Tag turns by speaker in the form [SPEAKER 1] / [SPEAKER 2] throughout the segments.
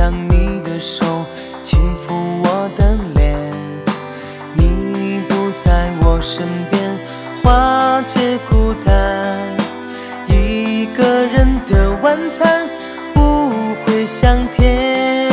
[SPEAKER 1] 像你的手轻抚我的脸，你不在我身边，化解孤单。一个人的晚餐不会香甜。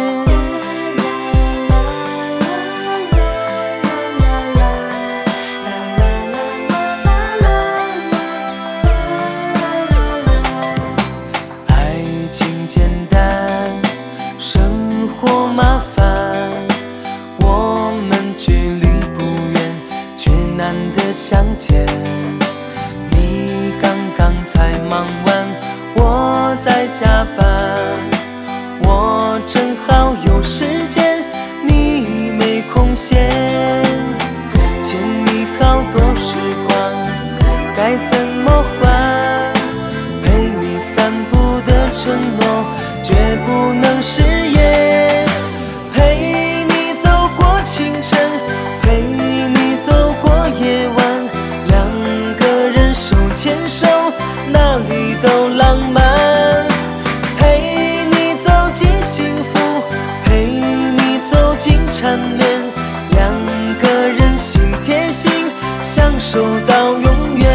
[SPEAKER 1] 爱情简单，生活麻烦，我们距离不远，却难得相见。你刚刚才忙完，我在加班，我正好有时间，你没空闲。欠你好多时光，该怎么还？陪你散步的承诺，绝不能食言。陪你走过清晨，陪你走过夜晚，两个人手牵手，哪里都浪漫。陪你走进幸福，陪你走进缠绵，两个人心贴心，相守到永远。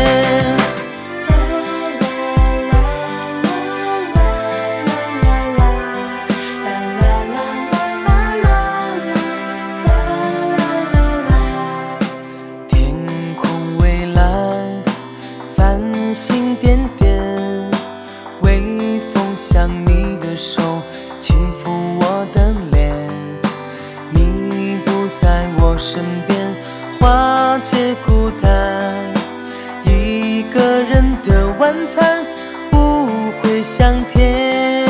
[SPEAKER 1] 天空蔚蓝，繁星点点，微风像你的手轻抚我的脸，你不在我身边，化解孤单。一个人的晚餐不会香甜。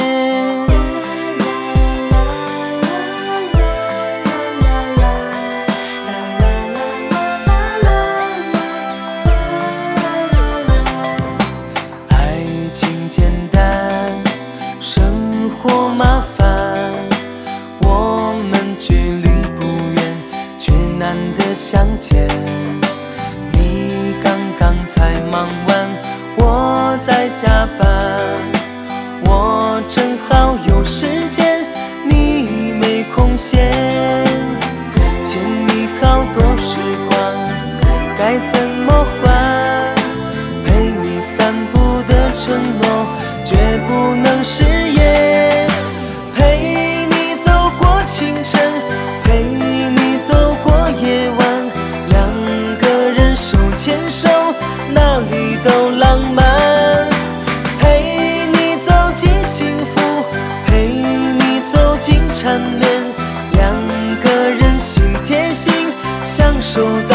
[SPEAKER 1] 爱情简单，生活麻烦，我们距离不远，却难得相见。你刚刚才忙完，我在加班，我正好有时间，你没空闲。欠你好多时光，该怎么还？陪你散步的承诺，绝不能食言。陪你走过清晨，陪你走过夜晚，两个人手牵手，哪里都浪漫。陪你走进幸福，陪你走进缠绵，两个人心贴心，相守到